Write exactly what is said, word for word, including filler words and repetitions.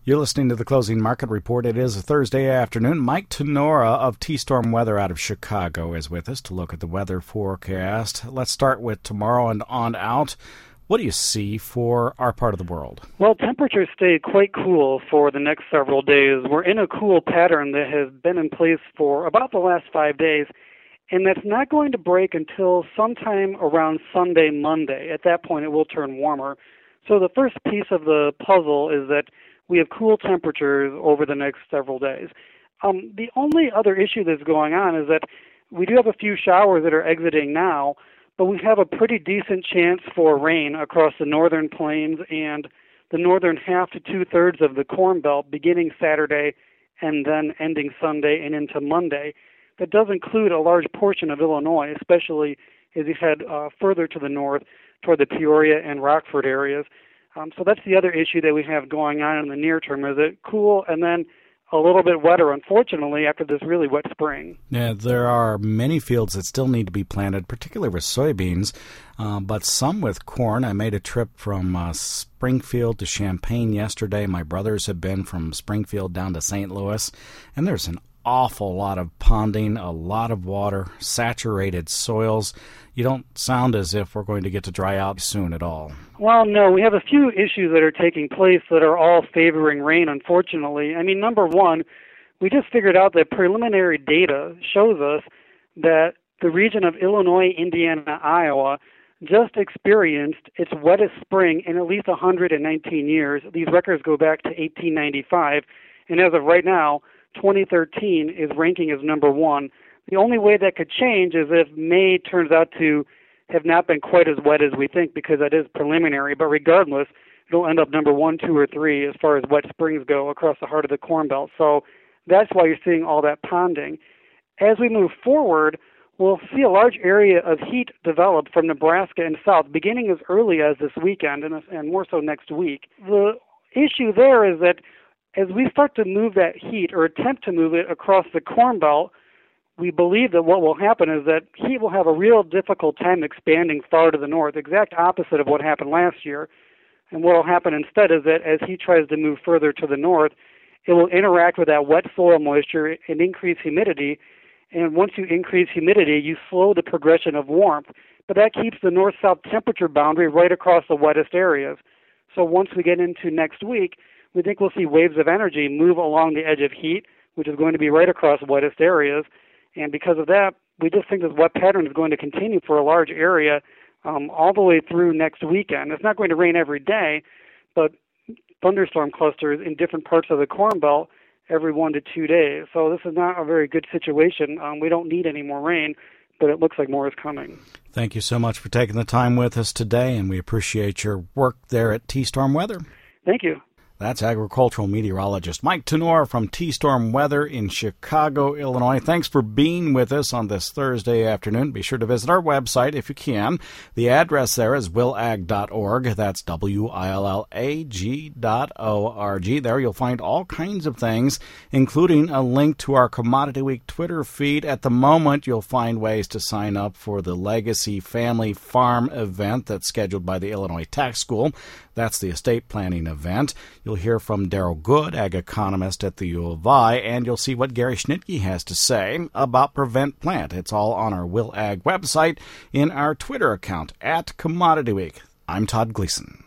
You're listening to the Closing Market Report. It is a Thursday afternoon. Mike Tenora of T-Storm Weather out of Chicago is with us to look at the weather forecast. Let's start with tomorrow and on out. What do you see for our part of the world? Well, temperatures stay quite cool for the next several days. We're in a cool pattern that has been in place for about the last five days, and that's not going to break until sometime around Sunday, Monday. At that point, it will turn warmer. So the first piece of the puzzle is that we have cool temperatures over the next several days. Um, the only other issue that's going on is that we do have a few showers that are exiting now, but we have a pretty decent chance for rain across the northern plains and the northern half to two-thirds of the Corn Belt beginning Saturday and then ending Sunday and into Monday. That does include a large portion of Illinois, especially as you head uh, further to the north toward the Peoria and Rockford areas. Um, so that's the other issue that we have going on in the near term, is it cool and then a little bit wetter, unfortunately, after this really wet spring. Yeah, there are many fields that still need to be planted, particularly with soybeans, uh, but some with corn. I made a trip from uh, Springfield to Champaign yesterday. My brothers have been from Springfield down to Saint Louis, and there's an awful lot of ponding, a lot of water, saturated soils. You don't sound as if we're going to get to dry out soon at all. Well, no, we have a few issues that are taking place that are all favoring rain, unfortunately. I mean, number one, we just figured out that preliminary data shows us that the region of Illinois, Indiana, Iowa just experienced its wettest spring in at least one hundred nineteen years. These records go back to eighteen ninety-five, and as of right now, twenty thirteen is ranking as number one. The only way that could change is if May turns out to have not been quite as wet as we think, because that is preliminary. But regardless, it'll end up number one, two, or three as far as wet springs go across the heart of the Corn Belt. So that's why you're seeing all that ponding. As we move forward, we'll see a large area of heat develop from Nebraska and south, beginning as early as this weekend and, and more so next week. The issue there is that as we start to move that heat or attempt to move it across the Corn Belt, we believe that what will happen is that heat will have a real difficult time expanding far to the north, exact opposite of what happened last year. And what will happen instead is that as heat tries to move further to the north, it will interact with that wet soil moisture and increase humidity. And once you increase humidity, you slow the progression of warmth. But that keeps the north-south temperature boundary right across the wettest areas. So once we get into next week, we think we'll see waves of energy move along the edge of heat, which is going to be right across the wettest areas. And because of that, we just think this wet pattern is going to continue for a large area um, all the way through next weekend. It's not going to rain every day, but thunderstorm clusters in different parts of the Corn Belt every one to two days. So this is not a very good situation. Um, we don't need any more rain, but it looks like more is coming. Thank you so much for taking the time with us today, and we appreciate your work there at T-Storm Weather. Thank you. That's agricultural meteorologist Mike Tenora from T-Storm Weather in Chicago, Illinois. Thanks for being with us on this Thursday afternoon. Be sure to visit our website if you can. The address there is will ag dot org. That's W I L L A G dot O R G. There you'll find all kinds of things, including a link to our Commodity Week Twitter feed. At the moment, you'll find ways to sign up for the Legacy Family Farm event that's scheduled by the Illinois Tax School. That's the estate planning event. You'll hear from Daryl Good, ag economist at the U of I, and you'll see what Gary Schnitke has to say about Prevent Plant. It's all on our Will Ag website in our Twitter account at Commodity Week. I'm Todd Gleason.